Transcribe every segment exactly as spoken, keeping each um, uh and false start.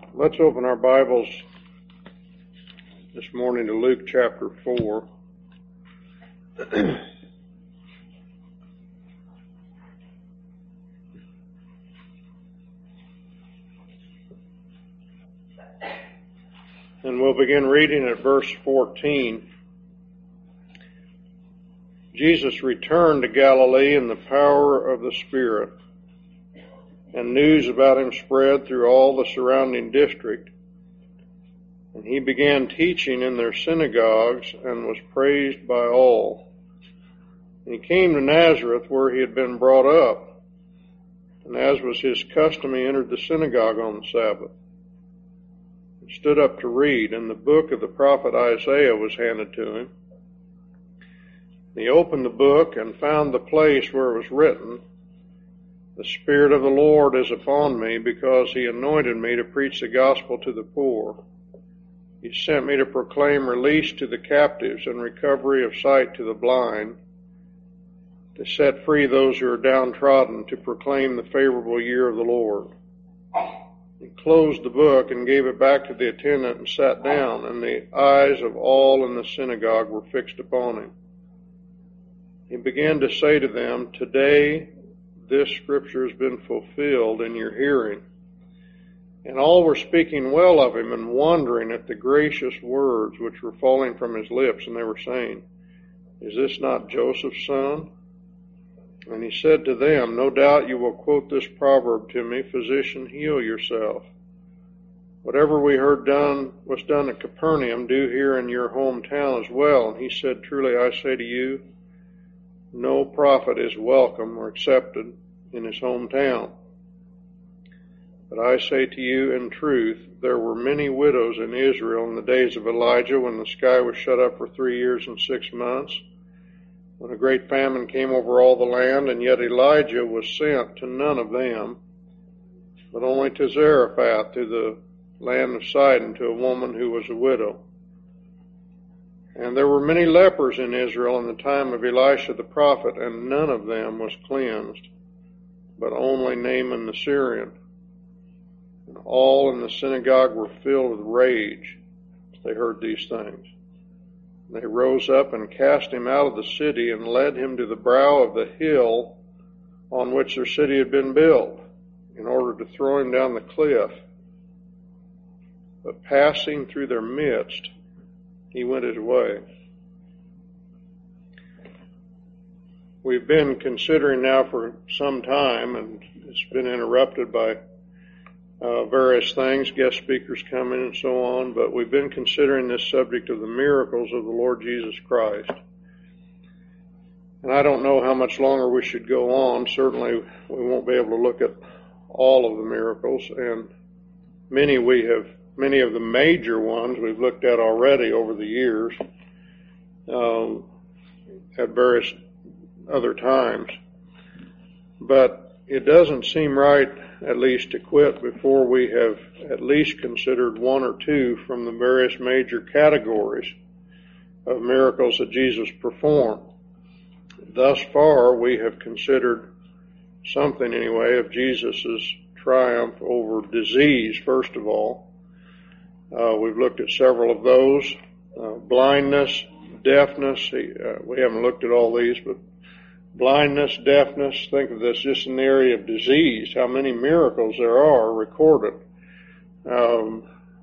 Let's open our Bibles this morning to Luke chapter four. And we'll begin reading at verse fourteen. Jesus returned to Galilee in the power of the Spirit, and news about him spread through all the surrounding district. And he began teaching in their synagogues and was praised by all. And he came to Nazareth, where he had been brought up. And as was his custom, he entered the synagogue on the Sabbath and stood up to read. And the book of the prophet Isaiah was handed to him. And he opened the book and found the place where it was written, "The Spirit of the Lord is upon me, because he anointed me to preach the gospel to the poor. He sent me to proclaim release to the captives and recovery of sight to the blind, to set free those who are downtrodden, to proclaim the favorable year of the Lord." He closed the book and gave it back to the attendant and sat down, and the eyes of all in the synagogue were fixed upon him. He began to say to them, "Today this scripture has been fulfilled in your hearing." And all were speaking well of him and wondering at the gracious words which were falling from his lips. And they were saying, "Is this not Joseph's son?" And he said to them, "No doubt you will quote this proverb to me, 'Physician, heal yourself. Whatever we heard done was done at Capernaum, do here in your hometown as well." And he said, "Truly I say to you, no prophet is welcome or accepted in his hometown. But I say to you in truth, there were many widows in Israel in the days of Elijah, when the sky was shut up for three years and six months, when a great famine came over all the land, and yet Elijah was sent to none of them, but only to Zarephath, to the land of Sidon, to a woman who was a widow. And there were many lepers in Israel in the time of Elisha the prophet, and none of them was cleansed, but only Naaman the Syrian. And all in the synagogue were filled with rage as they heard these things. They rose up and cast him out of the city and led him to the brow of the hill on which their city had been built, in order to throw him down the cliff. But passing through their midst, he went his way. We've been considering now for some time, and it's been interrupted by uh, various things, guest speakers coming and so on, but we've been considering this subject of the miracles of the Lord Jesus Christ. And I don't know how much longer we should go on. Certainly we won't be able to look at all of the miracles, and many we have Many of the major ones we've looked at already over the years, um, at various other times. But it doesn't seem right, at least, to quit before we have at least considered one or two from the various major categories of miracles that Jesus performed. Thus far, we have considered something, anyway, of Jesus' triumph over disease, first of all. Uh, we've looked at several of those. Uh, blindness, deafness. Uh, we haven't looked at all these, but blindness, deafness. Think of this just in the area of disease, how many miracles there are recorded. Um,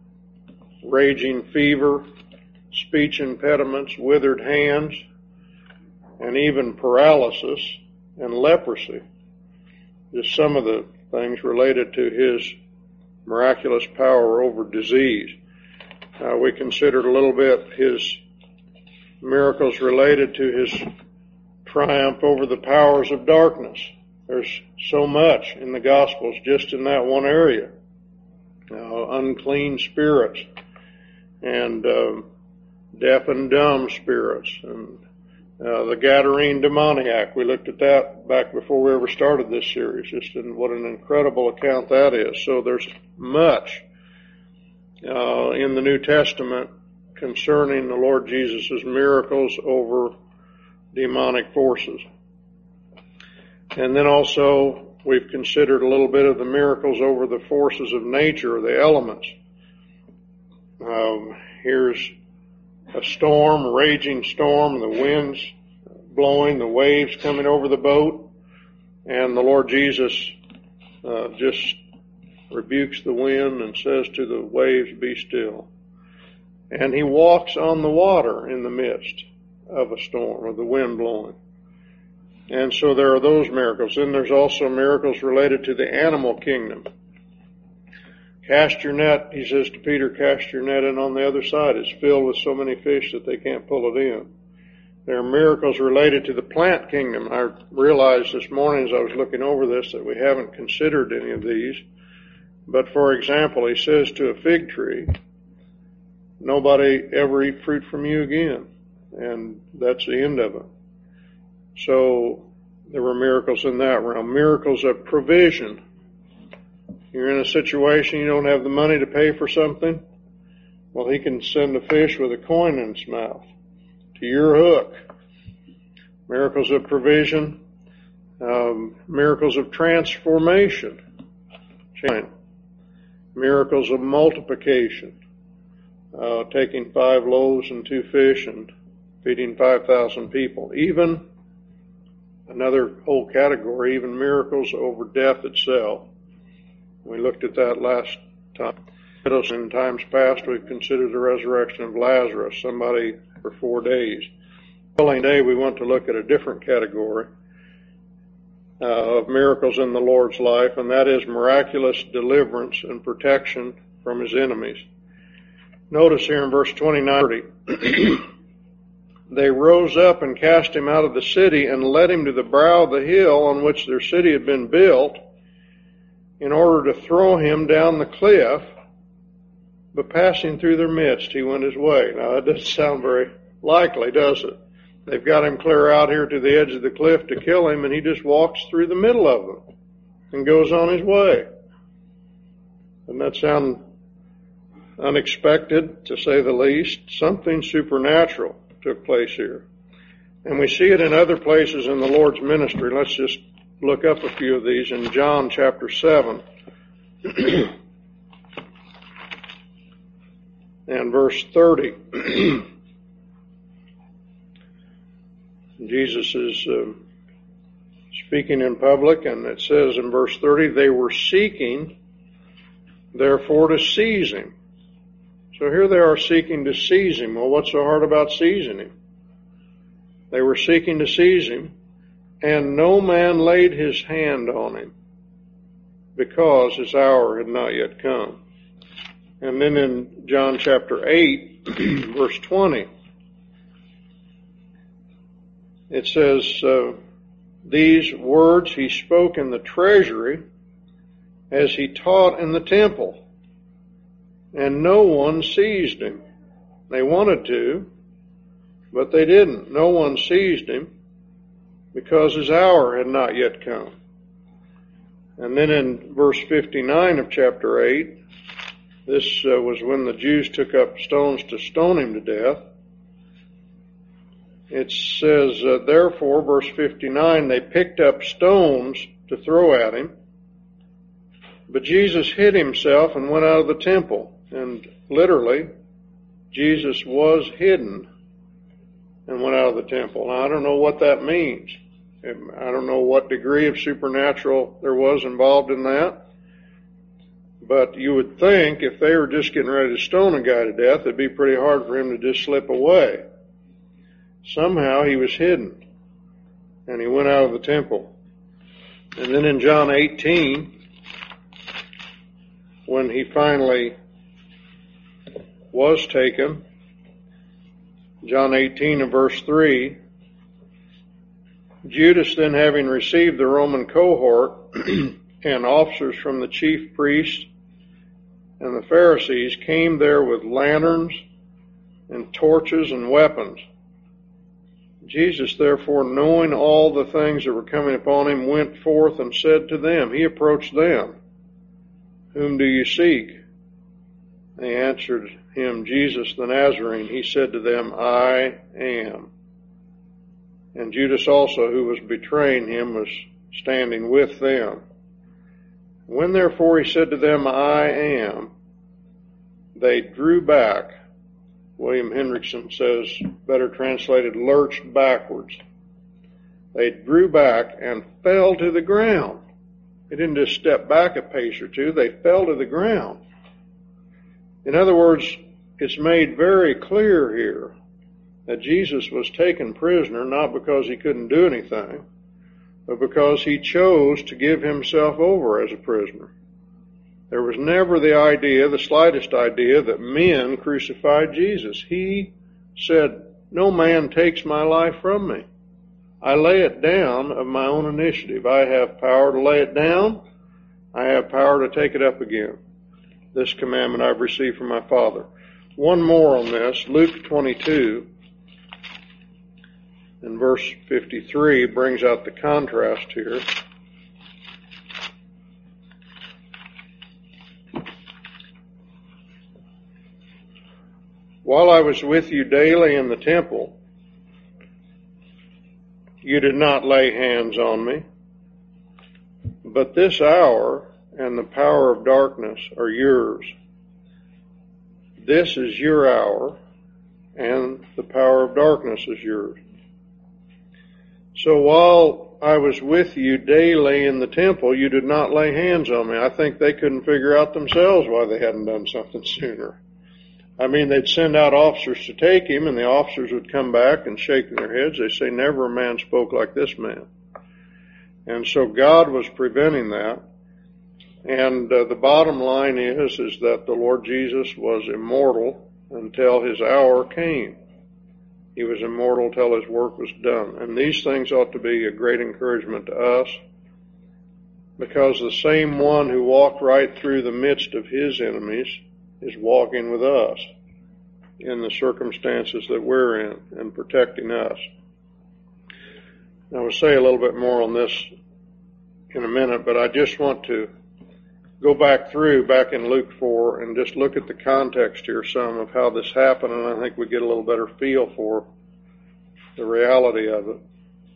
raging fever, speech impediments, withered hands, and even paralysis and leprosy. Just some of the things related to his miraculous power over disease. Uh, we considered a little bit his miracles related to his triumph over the powers of darkness. There's so much in the Gospels just in that one area. Uh, unclean spirits and uh, deaf and dumb spirits, and uh, the Gadarene demoniac. We looked at that back before we ever started this series, just in what an incredible account that is. So there's much uh, in the New Testament concerning the Lord Jesus' miracles over demonic forces. And then also we've considered a little bit of the miracles over the forces of nature, the elements. Um, here's a storm, a raging storm, the winds blowing, the waves coming over the boat, and the Lord Jesus uh, just rebukes the wind and says to the waves, "Be still." And he walks on the water in the midst of a storm, of the wind blowing. And so there are those miracles. Then there's also miracles related to the animal kingdom. Cast your net, he says to Peter, cast your net in on the other side. It's filled with so many fish that they can't pull it in. There are miracles related to the plant kingdom. I realized this morning as I was looking over this that we haven't considered any of these. But for example, he says to a fig tree, nobody ever eat fruit from you again. And that's the end of it. So there were miracles in that realm. Miracles of provision. You're in a situation you don't have the money to pay for something. Well, he can send a fish with a coin in its mouth to your hook. Miracles of provision. Um, miracles of transformation. Miracles of multiplication. Uh, taking five loaves and two fish and feeding five thousand people. Even another whole category, even miracles over death itself. We looked at that last time. In times past, we've considered the resurrection of Lazarus, somebody for four days. Today, we want to look at a different category uh, of miracles in the Lord's life, and that is miraculous deliverance and protection from his enemies. Notice here in verse twenty-nine, thirty, they rose up and cast him out of the city and led him to the brow of the hill on which their city had been built, in order to throw him down the cliff, but passing through their midst, he went his way. Now, that doesn't sound very likely, does it? They've got him clear out here to the edge of the cliff to kill him, and he just walks through the middle of them and goes on his way. Doesn't that sound unexpected, to say the least? Something supernatural took place here. And we see it in other places in the Lord's ministry. Let's just look up a few of these in John chapter seven and verse thirty. Jesus is uh, speaking in public, and it says in verse thirty, they were seeking, therefore, to seize him. So here they are seeking to seize him. Well, what's so hard about seizing him? They were seeking to seize him, and no man laid his hand on him, because his hour had not yet come. And then in John chapter eight, verse twenty, it says, uh, these words he spoke in the treasury as he taught in the temple, and no one seized him. They wanted to, but they didn't. No one seized him because his hour had not yet come. And then in verse fifty-nine of chapter eight, this uh, was when the Jews took up stones to stone him to death. It says, uh, therefore, verse fifty-nine, they picked up stones to throw at him, but Jesus hid himself and went out of the temple. And literally, Jesus was hidden and went out of the temple. Now, I don't know what that means. I don't know what degree of supernatural there was involved in that. But you would think if they were just getting ready to stone a guy to death, it'd be pretty hard for him to just slip away. Somehow he was hidden, and he went out of the temple. And then in John eighteen, when he finally was taken, John eighteen and verse three, Judas then, having received the Roman cohort and officers from the chief priests and the Pharisees, came there with lanterns and torches and weapons. Jesus, therefore, knowing all the things that were coming upon him, went forth and said to them, he approached them, whom do you seek? They answered him, Jesus the Nazarene. He said to them, I am. And Judas also, who was betraying him, was standing with them. When therefore he said to them, I am, they drew back. William Hendrickson says, better translated, lurched backwards. They drew back and fell to the ground. They didn't just step back a pace or two, they fell to the ground. In other words, it's made very clear here that Jesus was taken prisoner not because he couldn't do anything, but because he chose to give himself over as a prisoner. There was never the idea, the slightest idea, that men crucified Jesus. He said, no man takes my life from me. I lay it down of my own initiative. I have power to lay it down. I have power to take it up again. This commandment I've received from my Father. One more on this, Luke twenty-two, in verse fifty-three, brings out the contrast here. While I was with you daily in the temple, you did not lay hands on me, but this hour and the power of darkness are yours. This is your hour, and the power of darkness is yours. So while I was with you daily in the temple, you did not lay hands on me. I think they couldn't figure out themselves why they hadn't done something sooner. I mean, they'd send out officers to take him, and the officers would come back and shake their heads. They say, never a man spoke like this man. And so God was preventing that. And uh, the bottom line is, is that the Lord Jesus was immortal until his hour came. He was immortal till his work was done. And these things ought to be a great encouragement to us, because the same one who walked right through the midst of his enemies is walking with us in the circumstances that we're in and protecting us. I will say a little bit more on this in a minute, but I just want to go back through, back in Luke four, and just look at the context here some of how this happened, and I think we get a little better feel for the reality of it.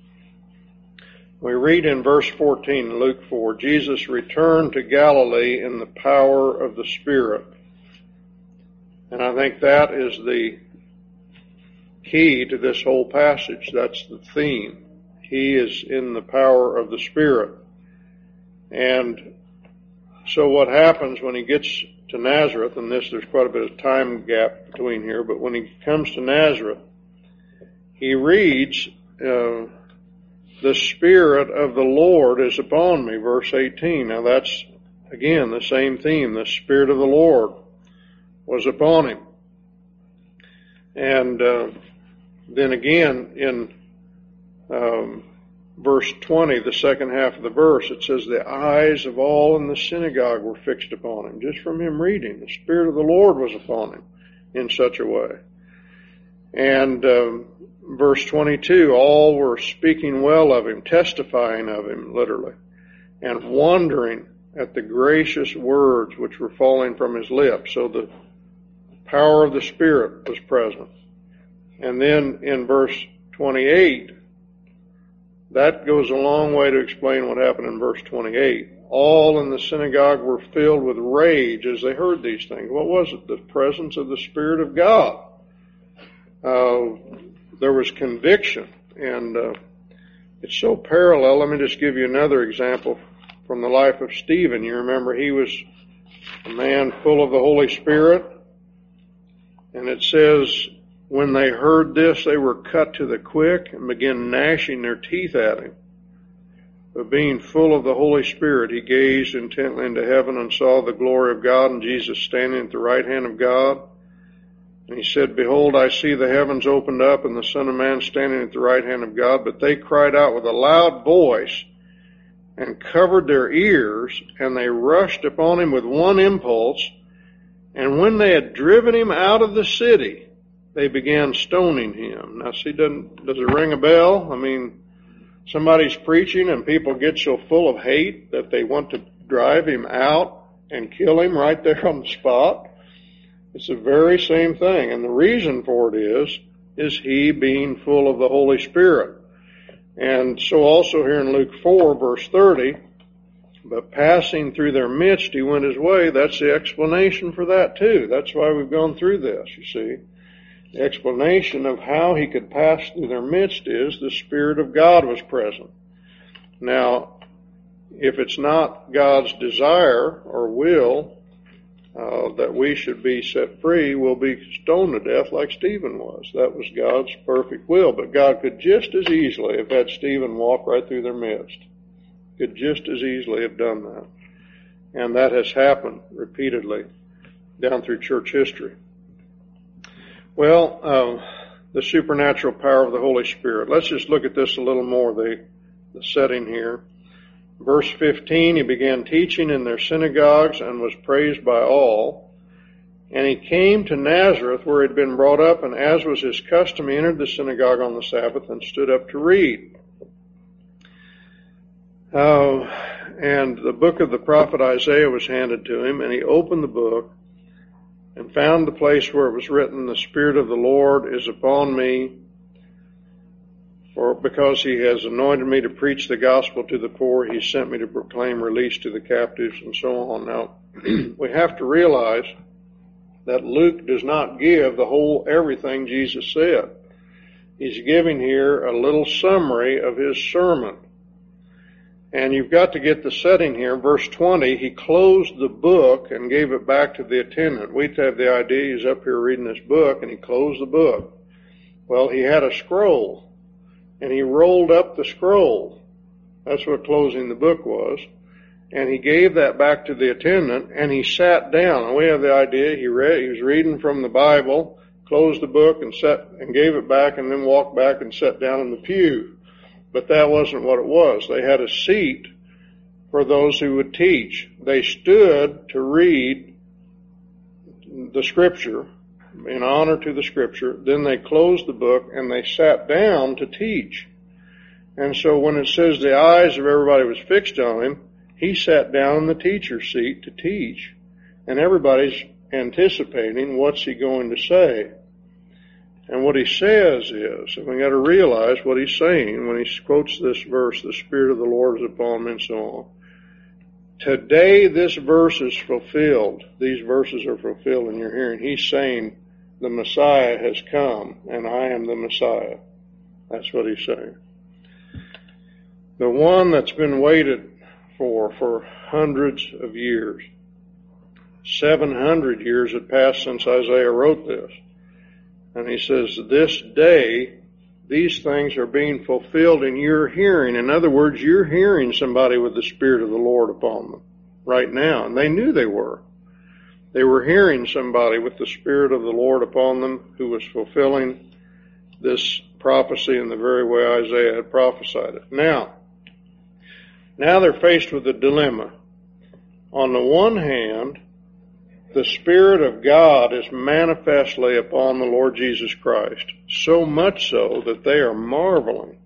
We read in verse fourteen, Luke four, Jesus returned to Galilee in the power of the Spirit. And I think that is the key to this whole passage. That's the theme. He is in the power of the Spirit. And so what happens when he gets to Nazareth, and this, there's quite a bit of time gap between here, but when he comes to Nazareth, he reads, uh, the Spirit of the Lord is upon me, verse eighteen. Now that's, again, the same theme. The Spirit of the Lord was upon him. And uh, then again in um, verse twenty, the second half of the verse, it says, the eyes of all in the synagogue were fixed upon him. Just from him reading, the Spirit of the Lord was upon him in such a way. And um, verse twenty-two, all were speaking well of him, testifying of him, literally, and wondering at the gracious words which were falling from his lips. So the power of the Spirit was present. And then in verse twenty-eight, that goes a long way to explain what happened in verse twenty-eight. All in the synagogue were filled with rage as they heard these things. What was it? The presence of the Spirit of God. Uh, there was conviction, and uh, it's so parallel. Let me just give you another example from the life of Stephen. You remember he was a man full of the Holy Spirit, and it says, when they heard this, they were cut to the quick and began gnashing their teeth at him. But being full of the Holy Spirit, he gazed intently into heaven and saw the glory of God and Jesus standing at the right hand of God. And he said, behold, I see the heavens opened up and the Son of Man standing at the right hand of God. But they cried out with a loud voice and covered their ears, and they rushed upon him with one impulse. And when they had driven him out of the city, they began stoning him. Now, see, doesn't, does it ring a bell? I mean, somebody's preaching and people get so full of hate that they want to drive him out and kill him right there on the spot. It's the very same thing. And the reason for it is, is he being full of the Holy Spirit. And so also here in Luke four, verse thirty, But passing through their midst, he went his way. That's the explanation for that too. That's why we've gone through this, you see. The explanation of how he could pass through their midst is the Spirit of God was present. Now, if it's not God's desire or will uh, that we should be set free, we'll be stoned to death like Stephen was. That was God's perfect will. But God could just as easily have had Stephen walk right through their midst. Could just as easily have done that. And that has happened repeatedly down through church history. Well, uh, the supernatural power of the Holy Spirit. Let's just look at this a little more, the, the setting here. Verse fifteen, he began teaching in their synagogues and was praised by all. And he came to Nazareth where he had been brought up, and as was his custom, he entered the synagogue on the Sabbath and stood up to read. Uh, and the book of the prophet Isaiah was handed to him, and he opened the book and found the place where it was written, "The Spirit of the Lord is upon me, for because he has anointed me to preach the gospel to the poor, he sent me to proclaim release to the captives," and so on. Now, we have to realize that Luke does not give the whole everything Jesus said. He's giving here a little summary of his sermon. And you've got to get the setting here. Verse twenty, he closed the book and gave it back to the attendant. We'd have the idea he's up here reading this book, and he closed the book. Well, he had a scroll, and he rolled up the scroll. That's what closing the book was. And he gave that back to the attendant, and he sat down. And we have the idea he read, he was reading from the Bible, closed the book and sat and gave it back, and then walked back and sat down in the pew. But that wasn't what it was. They had a seat for those who would teach. They stood to read the Scripture in honor to the Scripture. Then they closed the book and they sat down to teach. And so when it says the eyes of everybody was fixed on him, he sat down in the teacher's seat to teach. And everybody's anticipating what's he going to say. And what he says is, and we got to realize what he's saying when he quotes this verse, "The Spirit of the Lord is upon me," and so on. Today this verse is fulfilled. These verses are fulfilled in your hearing. He's saying the Messiah has come, and I am the Messiah. That's what he's saying. The one that's been waited for for hundreds of years. Seven hundred years had passed since Isaiah wrote this. And he says, this day, these things are being fulfilled in your hearing. In other words, you're hearing somebody with the Spirit of the Lord upon them right now. And they knew they were. They were hearing somebody with the Spirit of the Lord upon them who was fulfilling this prophecy in the very way Isaiah had prophesied it. Now, now they're faced with a dilemma. On the one hand, the Spirit of God is manifestly upon the Lord Jesus Christ, so much so that they are marveling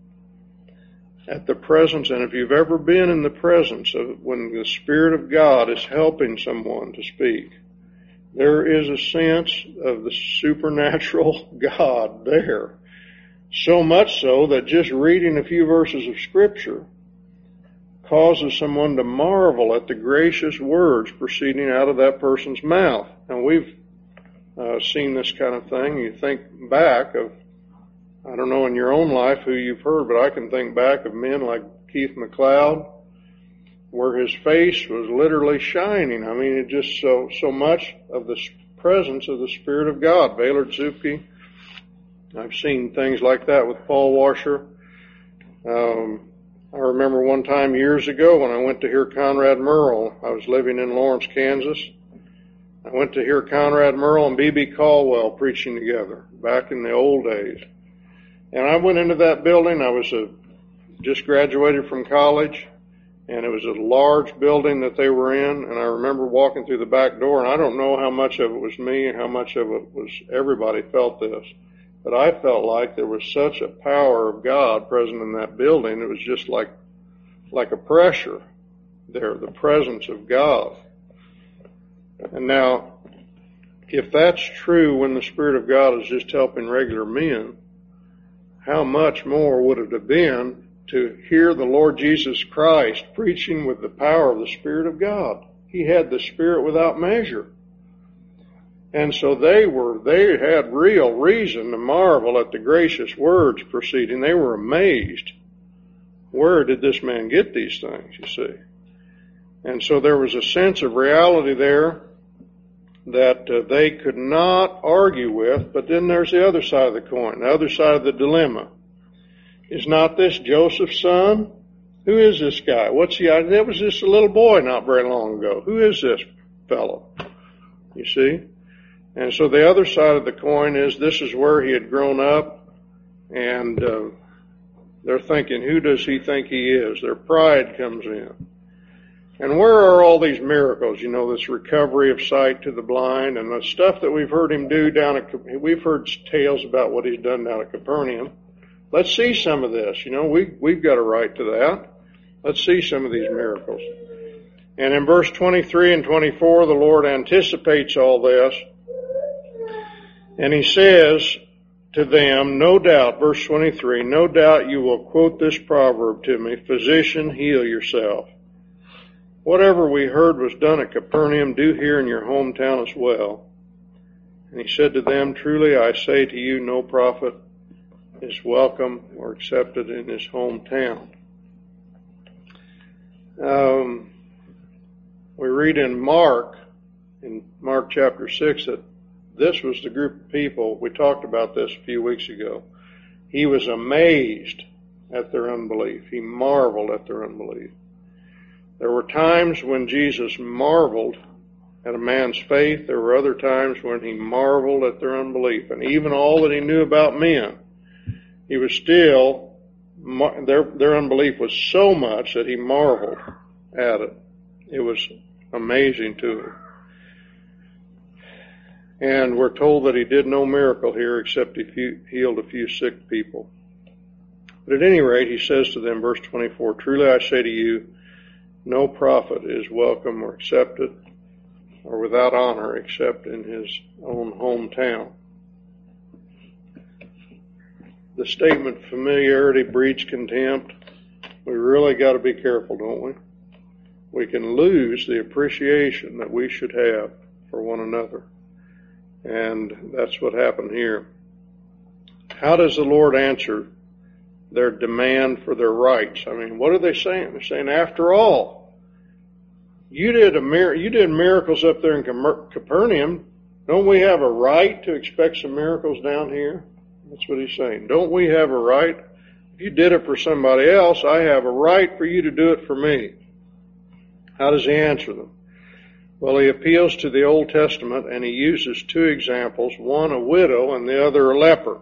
at the presence. And if you've ever been in the presence of when the Spirit of God is helping someone to speak, there is a sense of the supernatural God there. So much so that just reading a few verses of Scripture causes someone to marvel at the gracious words proceeding out of that person's mouth. And we've uh, seen this kind of thing. You think back of, I don't know in your own life who you've heard, but I can think back of men like Keith McLeod, where his face was literally shining. I mean, it just so so much of the presence of the Spirit of God. Baylor Zupke. I've seen things like that with Paul Washer. Um, I remember one time years ago when I went to hear Conrad Merle. I was living in Lawrence, Kansas. I went to hear Conrad Merle and B B Caldwell preaching together back in the old days. And I went into that building. I was a, just graduated from college, and it was a large building that they were in. And I remember walking through the back door, and I don't know how much of it was me and how much of it was everybody felt this. But I felt like there was such a power of God present in that building. It was just like, like a pressure there, the presence of God. And now, if that's true when the Spirit of God is just helping regular men, how much more would it have been to hear the Lord Jesus Christ preaching with the power of the Spirit of God. He had the Spirit without measure. And so they were, they had real reason to marvel at the gracious words proceeding. They were amazed. Where did this man get these things, you see? And so there was a sense of reality there that uh, they could not argue with, but then there's the other side of the coin, the other side of the dilemma. Is not this Joseph's son? Who is this guy? What's he? That was just a little boy not very long ago. Who is this fellow? You see? And so the other side of the coin is this is where he had grown up, and uh, they're thinking, who does he think he is? Their pride comes in. And where are all these miracles? You know, this recovery of sight to the blind and the stuff that we've heard him do down at, we've heard tales about what he's done down at Capernaum. Let's see some of this. You know, we, we've got a right to that. Let's see some of these miracles. And in verse twenty-three and twenty-four, the Lord anticipates all this. And he says to them, no doubt, verse twenty-three, no doubt you will quote this proverb to me, physician, heal yourself. Whatever we heard was done at Capernaum, do here in your hometown as well. And he said to them, truly I say to you, no prophet is welcome or accepted in his hometown. Um, we read in Mark, in Mark chapter six, that this was the group of people, we talked about this a few weeks ago. He was amazed at their unbelief. He marveled at their unbelief. There were times when Jesus marveled at a man's faith. There were other times when he marveled at their unbelief. And even all that he knew about men, he was still, their, their unbelief was so much that he marveled at it. It was amazing to him. And we're told that he did no miracle here except he healed a few sick people. But at any rate, he says to them, verse twenty-four, truly I say to you, no prophet is welcome or accepted or without honor except in his own hometown. The statement, familiarity breeds contempt. We really got to be careful, don't we? We can lose the appreciation that we should have for one another. And that's what happened here. How does the Lord answer their demand for their rights? I mean, what are they saying? They're saying, after all, you did a mir- you did miracles up there in Capernaum. Don't we have a right to expect some miracles down here? That's what he's saying. Don't we have a right? If you did it for somebody else, I have a right for you to do it for me. How does he answer them? Well, he appeals to the Old Testament, and he uses two examples, one a widow and the other a leper.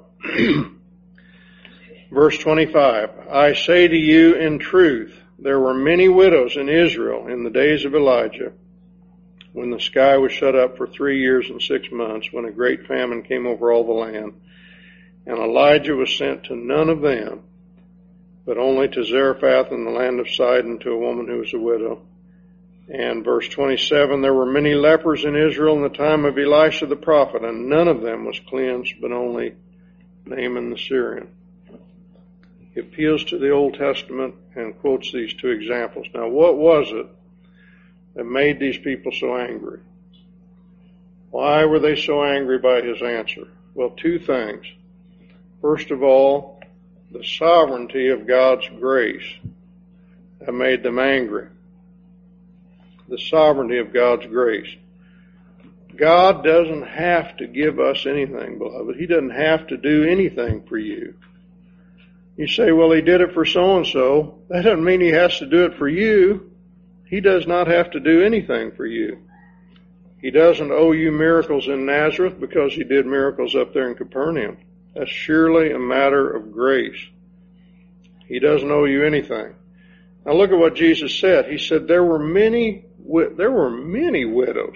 Verse twenty-five, I say to you in truth, there were many widows in Israel in the days of Elijah, when the sky was shut up for three years and six months, when a great famine came over all the land. And Elijah was sent to none of them, but only to Zarephath in the land of Sidon, to a woman who was a widow. And verse twenty-seven, there were many lepers in Israel in the time of Elisha the prophet, and none of them was cleansed, but only Naaman the Syrian. He appeals to the Old Testament and quotes these two examples. Now, what was it that made these people so angry? Why were they so angry by his answer? Well, two things. First of all, the sovereignty of God's grace that made them angry. The sovereignty of God's grace. God doesn't have to give us anything, beloved. He doesn't have to do anything for you. You say, well, he did it for so-and-so. That doesn't mean he has to do it for you. He does not have to do anything for you. He doesn't owe you miracles in Nazareth because he did miracles up there in Capernaum. That's surely a matter of grace. He doesn't owe you anything. Now look at what Jesus said. He said there were many, there were many widows.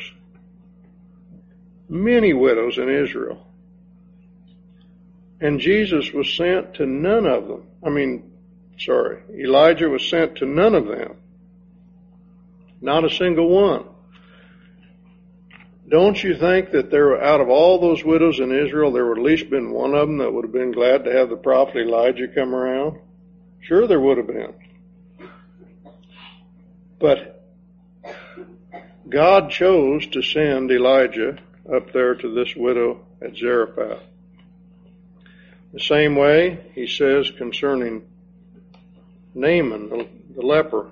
Many widows in Israel. And Jesus was sent to none of them. I mean, sorry, Elijah was sent to none of them. Not a single one. Don't you think that there, out of all those widows in Israel, there would at least been one of them that would have been glad to have the prophet Elijah come around? Sure there would have been. But God chose to send Elijah up there to this widow at Zarephath. The same way he says concerning Naaman, the, the leper.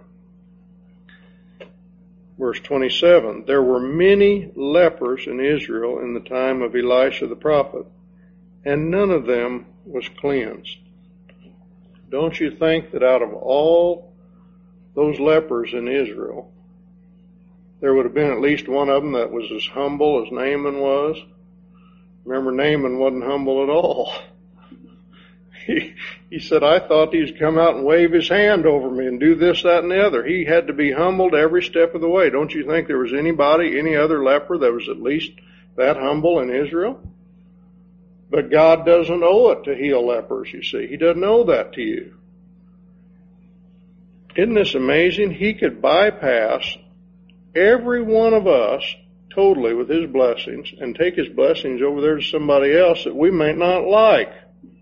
Verse twenty-seven, there were many lepers in Israel in the time of Elisha the prophet, and none of them was cleansed. Don't you think that out of all those lepers in Israel, there would have been at least one of them that was as humble as Naaman was? Remember, Naaman wasn't humble at all. He, he said, I thought he'd come out and wave his hand over me and do this, that, and the other. He had to be humbled every step of the way. Don't you think there was anybody, any other leper that was at least that humble in Israel? But God doesn't owe it to heal lepers, you see. He doesn't owe that to you. Isn't this amazing? He could bypass every one of us totally with his blessings and take his blessings over there to somebody else that we may not like,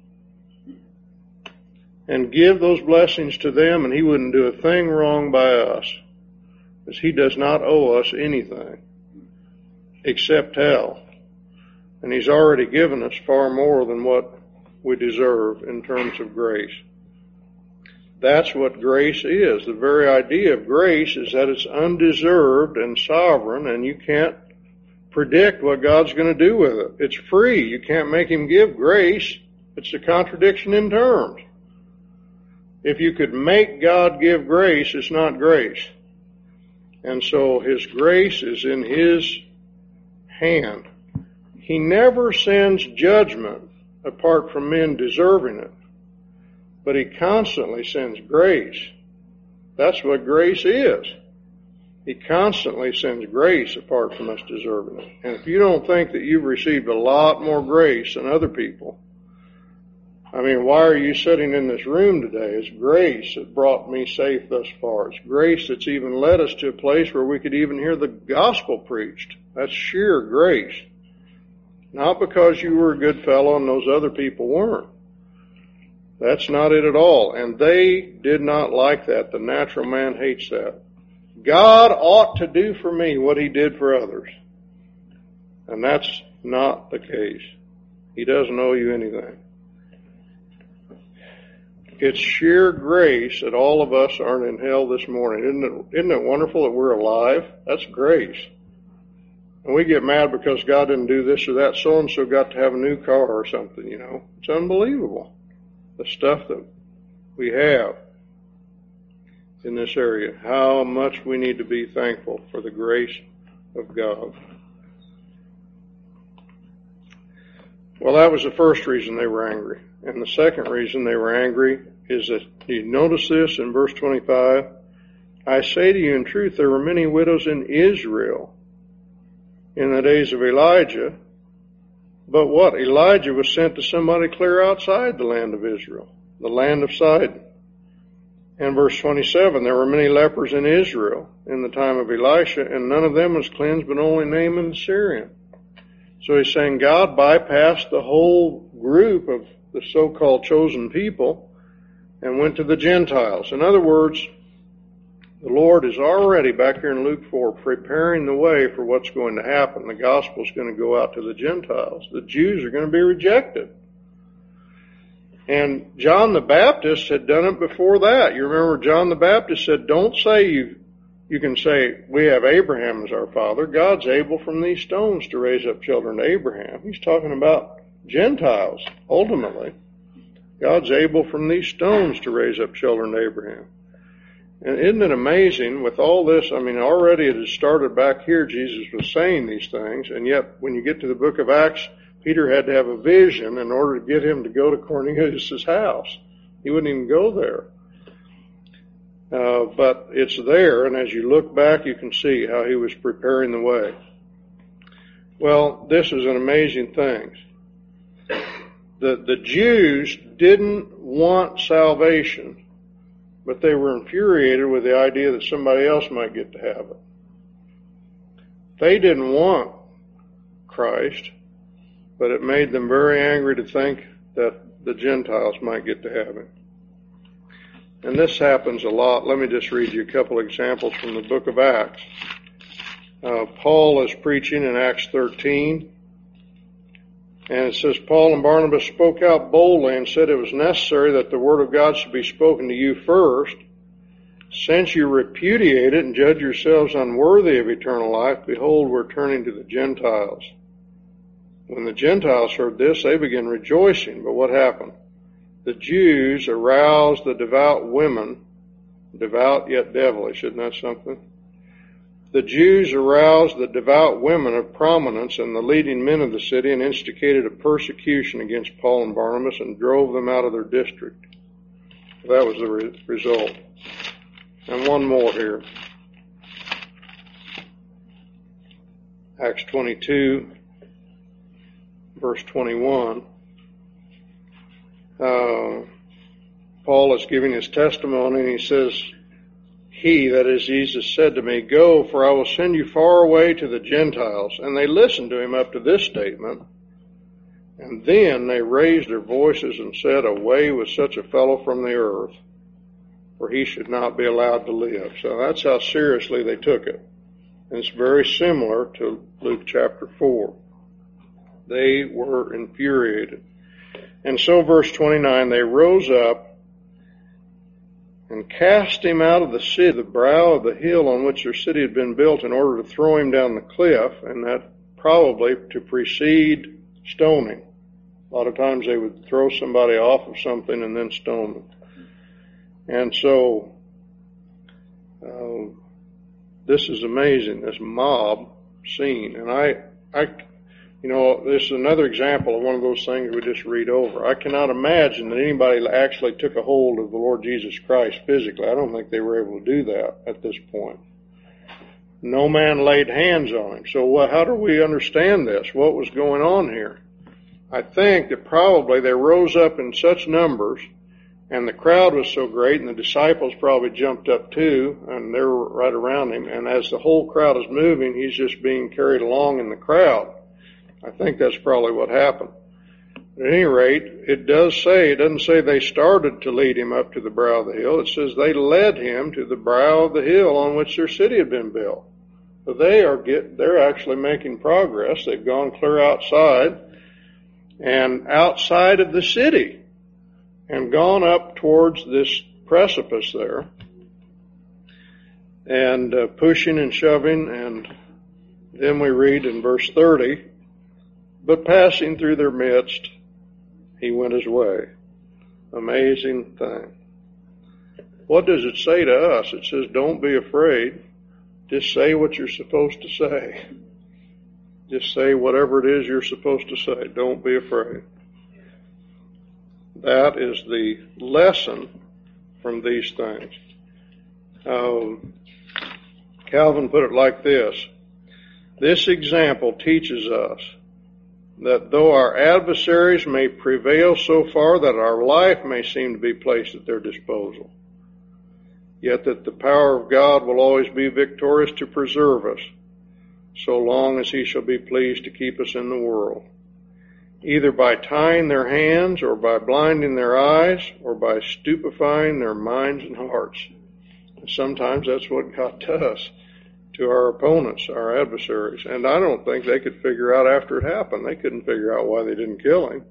and give those blessings to them, and he wouldn't do a thing wrong by us, because he does not owe us anything except hell. And he's already given us far more than what we deserve in terms of grace. That's what grace is. The very idea of grace is that it's undeserved and sovereign, and you can't predict what God's going to do with it. It's free. You can't make him give grace. It's a contradiction in terms. If you could make God give grace, it's not grace. And so his grace is in his hand. He never sends judgment apart from men deserving it, but he constantly sends grace. That's what grace is. He constantly sends grace apart from us deserving it. And if you don't think that you've received a lot more grace than other people, I mean, why are you sitting in this room today? It's grace that brought me safe thus far. It's grace that's even led us to a place where we could even hear the gospel preached. That's sheer grace. Not because you were a good fellow and those other people weren't. That's not it at all. And they did not like that. The natural man hates that. God ought to do for me what he did for others. And that's not the case. He doesn't owe you anything. It's sheer grace that all of us aren't in hell this morning. Isn't it, isn't it wonderful that we're alive? That's grace. And we get mad because God didn't do this or that. So-and-so got to have a new car or something, you know. It's unbelievable, the stuff that we have in this area. How much we need to be thankful for the grace of God. Well, that was the first reason they were angry. And the second reason they were angry is that, you notice this in verse twenty-five, I say to you in truth, there were many widows in Israel in the days of Elijah, but what? Elijah was sent to somebody clear outside the land of Israel, the land of Sidon. And verse twenty-seven, there were many lepers in Israel in the time of Elisha, and none of them was cleansed, but only Naaman the Syrian. So he's saying God bypassed the whole group of the so-called chosen people and went to the Gentiles. In other words, the Lord is already, back here in Luke four, preparing the way for what's going to happen. The gospel is going to go out to the Gentiles. The Jews are going to be rejected. And John the Baptist had done it before that. You remember John the Baptist said, don't say you, you can say, we have Abraham as our father. God's able from these stones to raise up children to Abraham. He's talking about Gentiles, ultimately. God's able from these stones to raise up children to Abraham. And isn't it amazing with all this? I mean, already it has started back here. Jesus was saying these things, and yet when you get to the book of Acts, Peter had to have a vision in order to get him to go to Cornelius' house. He wouldn't even go there. Uh, but it's there, and as you look back, you can see how he was preparing the way. Well, this is an amazing thing. The, the Jews didn't want salvation, but they were infuriated with the idea that somebody else might get to have it. They didn't want Christ, but it made them very angry to think that the Gentiles might get to have him. And this happens a lot. Let me just read you a couple examples from the book of Acts. Uh, Paul is preaching in Acts thirteen. And it says, Paul and Barnabas spoke out boldly and said it was necessary that the word of God should be spoken to you first. Since you repudiate it and judge yourselves unworthy of eternal life, behold, we're turning to the Gentiles. When the Gentiles heard this, they began rejoicing. But what happened? The Jews aroused the devout women, devout yet devilish, isn't that something? The Jews aroused the devout women of prominence and the leading men of the city and instigated a persecution against Paul and Barnabas and drove them out of their district. That was the re- result. And one more here. Acts twenty-two, verse twenty-one. Uh, Paul is giving his testimony and he says, He, that is Jesus, said to me, Go, for I will send you far away to the Gentiles. And they listened to him up to this statement. And then they raised their voices and said, Away with such a fellow from the earth, for he should not be allowed to live. So that's how seriously they took it. And it's very similar to Luke chapter four. They were infuriated. And so verse twenty-nine, they rose up and cast him out of the city, the brow of the hill on which their city had been built, in order to throw him down the cliff, and that probably to precede stoning. A lot of times they would throw somebody off of something and then stone them. And so, uh, this is amazing, this mob scene. And I, I, you know, this is another example of one of those things we just read over. I cannot imagine that anybody actually took a hold of the Lord Jesus Christ physically. I don't think they were able to do that at this point. No man laid hands on him. So what, how do we understand this? What was going on here? I think that probably they rose up in such numbers, and the crowd was so great, and the disciples probably jumped up too, and they were right around him. And as the whole crowd is moving, he's just being carried along in the crowd. I think that's probably what happened. At any rate, it does say, it doesn't say they started to lead him up to the brow of the hill. It says they led him to the brow of the hill on which their city had been built. So they are get, they're actually making progress. They've gone clear outside and outside of the city and gone up towards this precipice there and uh, pushing and shoving. And then we read in verse thirty, but passing through their midst, he went his way. Amazing thing. What does it say to us? It says, don't be afraid. Just say what you're supposed to say. Just say whatever it is you're supposed to say. Don't be afraid. That is the lesson from these things. Um, Calvin put it like this. This example teaches us that though our adversaries may prevail so far that our life may seem to be placed at their disposal, yet that the power of God will always be victorious to preserve us, so long as he shall be pleased to keep us in the world, either by tying their hands or by blinding their eyes or by stupefying their minds and hearts. And sometimes that's what God does to our opponents, our adversaries. And I don't think they could figure out after it happened. They couldn't figure out why they didn't kill him.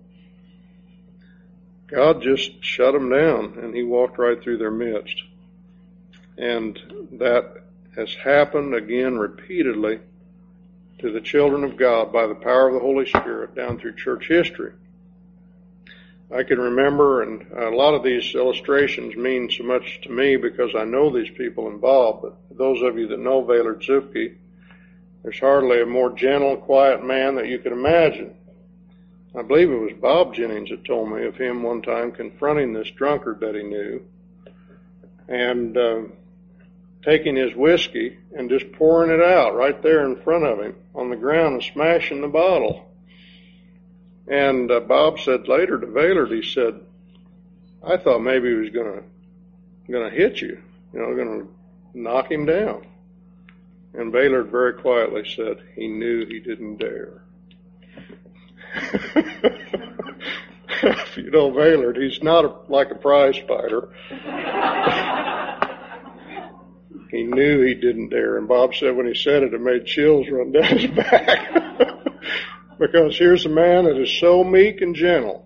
God just shut them down, and he walked right through their midst. And that has happened again repeatedly to the children of God by the power of the Holy Spirit down through church history. I can remember, and a lot of these illustrations mean so much to me because I know these people involved, but those of you that know Vaylor Zupke, there's hardly a more gentle, quiet man that you could imagine. I believe it was Bob Jennings that told me of him one time confronting this drunkard that he knew and uh, taking his whiskey and just pouring it out right there in front of him on the ground and smashing the bottle. And uh, Bob said later to Vaylor, he said, I thought maybe he was going to going to hit you, you know, going to knock him down. And Vaylor very quietly said, he knew he didn't dare. if you know Vaylord, he's not a, like a prize fighter. He knew he didn't dare. And Bob said when he said it, it made chills run down his back. Because here's a man that is so meek and gentle.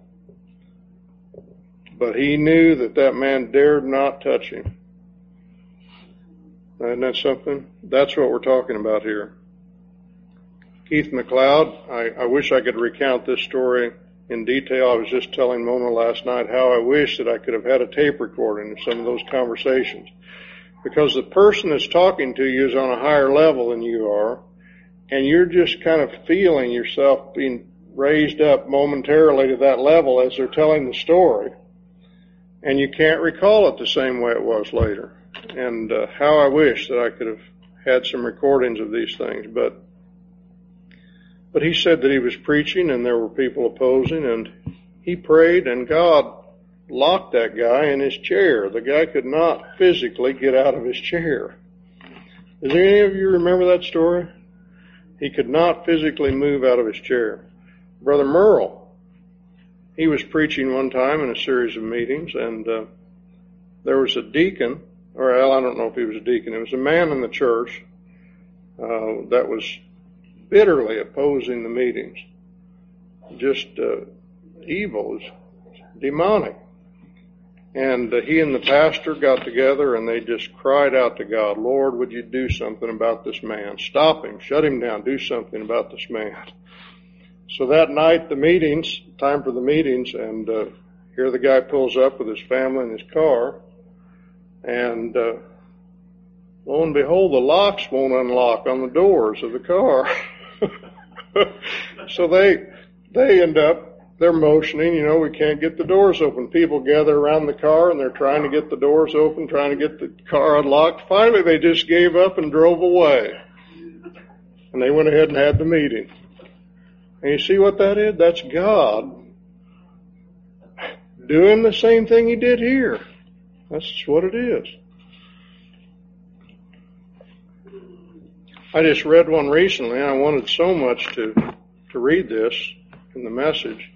But he knew that that man dared not touch him. Isn't that something? That's what we're talking about here. Keith McLeod, I, I wish I could recount this story in detail. I was just telling Mona last night how I wish that I could have had a tape recording of some of those conversations. Because the person that's talking to you is on a higher level than you are, and you're just kind of feeling yourself being raised up momentarily to that level as they're telling the story. And you can't recall it the same way it was later. And uh, how I wish that I could have had some recordings of these things. But but he said that he was preaching and there were people opposing, and he prayed, and God locked that guy in his chair. The guy could not physically get out of his chair. Does any of you remember that story? He could not physically move out of his chair. Brother Merle, he was preaching one time in a series of meetings, and uh, there was a deacon, or well, I don't know if he was a deacon, it was a man in the church uh, that was bitterly opposing the meetings. Just uh, evil, demonic. And uh, he and the pastor got together and they just cried out to God, Lord, would you do something about this man? Stop him, shut him down, do something about this man. So that night, the meetings, time for the meetings, and uh, here the guy pulls up with his family in his car, and uh, lo and behold, the locks won't unlock on the doors of the car. So they they end up, they're motioning, you know, we can't get the doors open. People gather around the car and they're trying to get the doors open, trying to get the car unlocked. Finally, they just gave up and drove away. And they went ahead and had the meeting. And you see what that is? That's God doing the same thing he did here. That's what it is. I just read one recently, and I wanted so much to, to read this in the message.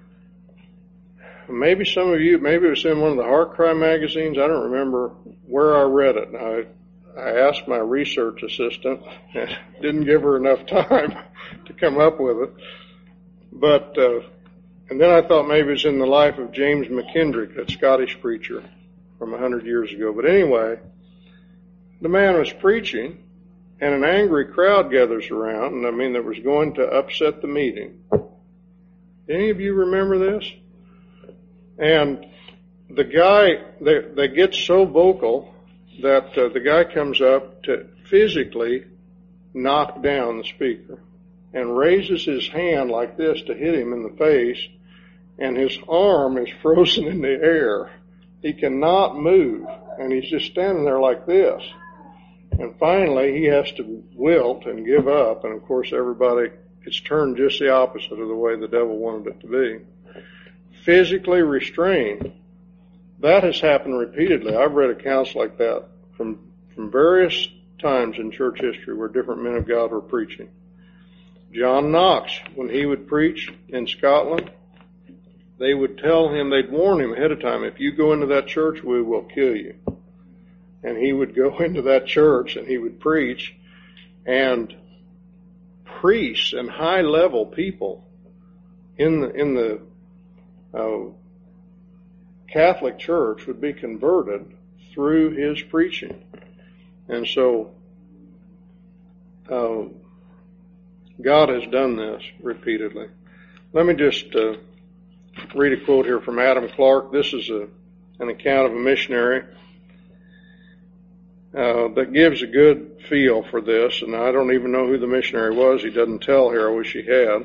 Maybe some of you, maybe it was in one of the Heart Cry magazines. I don't remember where I read it. I, I asked my research assistant, and didn't give her enough time to come up with it. But, uh, and then I thought maybe it's in the life of James McKendrick, that Scottish preacher from a hundred years ago. But anyway, the man was preaching, and an angry crowd gathers around, and I mean, that was going to upset the meeting. Any of you remember this? And the guy, they, they get so vocal that uh, the guy comes up to physically knock down the speaker and raises his hand like this to hit him in the face, and his arm is frozen in the air. He cannot move, and he's just standing there like this. And finally, he has to wilt and give up, and of course everybody, it's turned just the opposite of the way the devil wanted it to be. Physically restrained. That has happened repeatedly. I've read accounts like that from from various times in church history where different men of God were preaching. John Knox, when he would preach in Scotland, they would tell him, they'd warn him ahead of time, if you go into that church, we will kill you. And he would go into that church and he would preach, and priests and high-level people in the, in the uh, Catholic Church would be converted through his preaching. And so uh, God has done this repeatedly. Let me just uh, read a quote here from Adam Clark. This is a, an account of a missionary uh, that gives a good feel for this, and I don't even know who the missionary was. He doesn't tell here. I wish he had.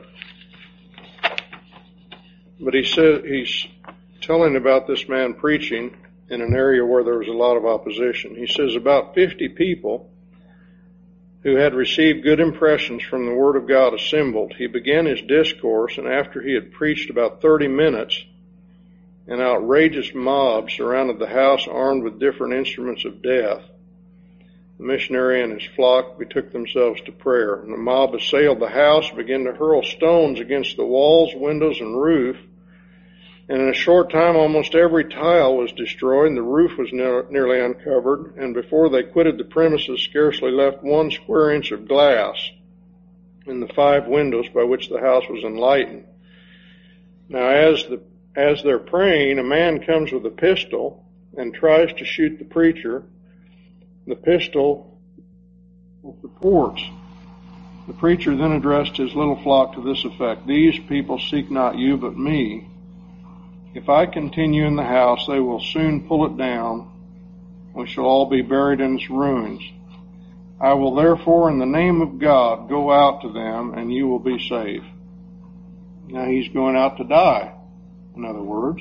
But he said he's telling about this man preaching in an area where there was a lot of opposition. He says about fifty people who had received good impressions from the Word of God assembled. He began his discourse, and after he had preached about thirty minutes, an outrageous mob surrounded the house armed with different instruments of death. The missionary and his flock betook themselves to prayer, and the mob assailed the house, began to hurl stones against the walls, windows, and roof, And in a short time, almost every tile was destroyed, and the roof was ne- nearly uncovered, and before they quitted the premises, scarcely left one square inch of glass in the five windows by which the house was enlightened. Now, as the as they're praying, a man comes with a pistol and tries to shoot the preacher. The pistol supports. The preacher then addressed his little flock to this effect: "These people seek not you, but me. If I continue in the house, they will soon pull it down. We shall all be buried in its ruins. I will therefore, in the name of God, go out to them, and you will be safe." Now he's going out to die, in other words.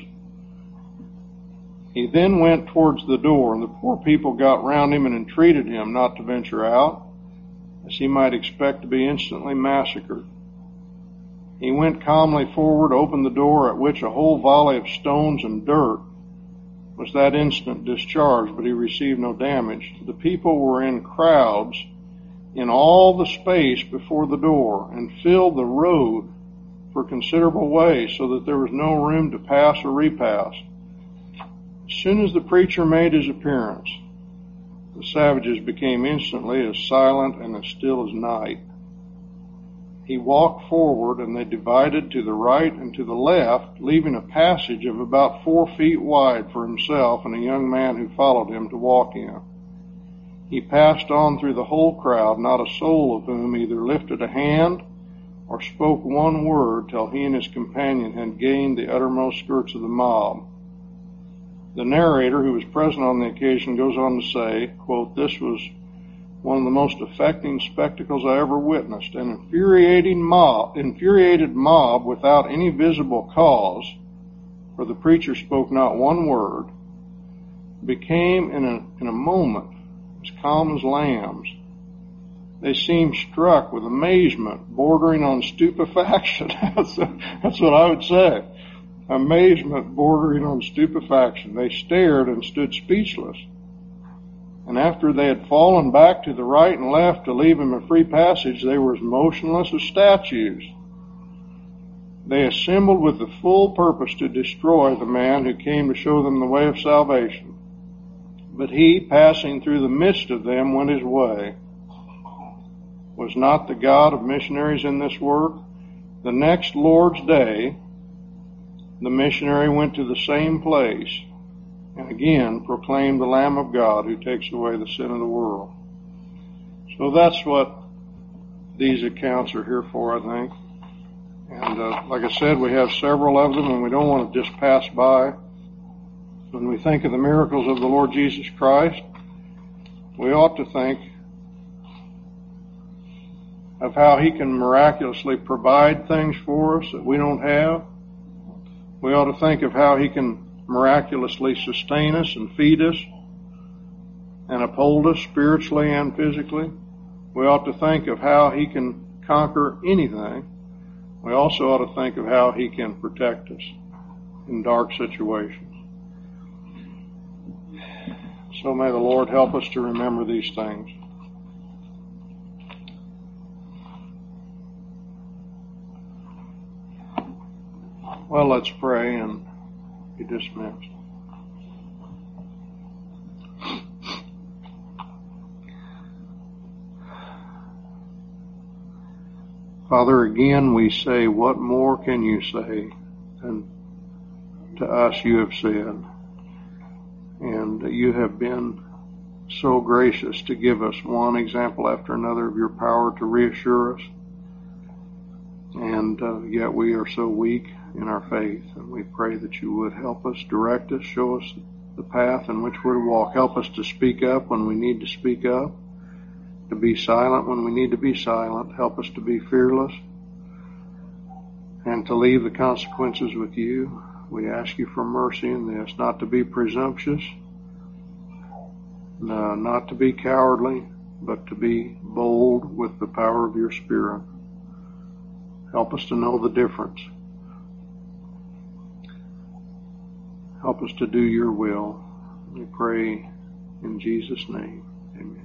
He then went towards the door, and the poor people got round him and entreated him not to venture out, as he might expect to be instantly massacred. He went calmly forward, opened the door, at which a whole volley of stones and dirt was that instant discharged, but he received no damage. The people were in crowds in all the space before the door, and filled the road for a considerable way, so that there was no room to pass or repass. As soon as the preacher made his appearance, the savages became instantly as silent and as still as night. He walked forward, and they divided to the right and to the left, leaving a passage of about four feet wide for himself and a young man who followed him to walk in. He passed on through the whole crowd, not a soul of whom either lifted a hand or spoke one word till he and his companion had gained the uttermost skirts of the mob. The narrator, who was present on the occasion, goes on to say, quote, "This was one of the most affecting spectacles I ever witnessed. An infuriating mob, infuriated mob without any visible cause, for the preacher spoke not one word, became in a, in a moment as calm as lambs. They seemed struck with amazement, bordering on stupefaction." that's, that's what I would say. Amazement bordering on stupefaction. They stared and stood speechless. And after they had fallen back to the right and left to leave him a free passage, they were as motionless as statues. They assembled with the full purpose to destroy the man who came to show them the way of salvation. But he, passing through the midst of them, went his way. Was not the God of missionaries in this work? The next Lord's Day, the missionary went to the same place, and again proclaimed the Lamb of God who takes away the sin of the world. So that's what these accounts are here for, I think. And uh, like I said, we have several of them, and we don't want to just pass by. When we think of the miracles of the Lord Jesus Christ, we ought to think of how he can miraculously provide things for us that we don't have. We ought to think of how he can miraculously sustain us and feed us and uphold us spiritually and physically. We ought to think of how he can conquer anything. We also ought to think of how he can protect us in dark situations. So may the Lord help us to remember these things. Well, let's pray and be dismissed. Father, again we say, what more can you say than to us you have said? And you have been so gracious to give us one example after another of your power to reassure us. And uh, yet we are so weak in our faith, and we pray that you would help us, direct us, show us the path in which we're to walk. Help us to speak up when we need to speak up, to be silent when we need to be silent. Help us to be fearless and to leave the consequences with you. We ask you for mercy in this, not to be presumptuous, no, not to be cowardly, but to be bold with the power of your Spirit. Help us to know the difference. Help us to do your will. We pray in Jesus' name. Amen.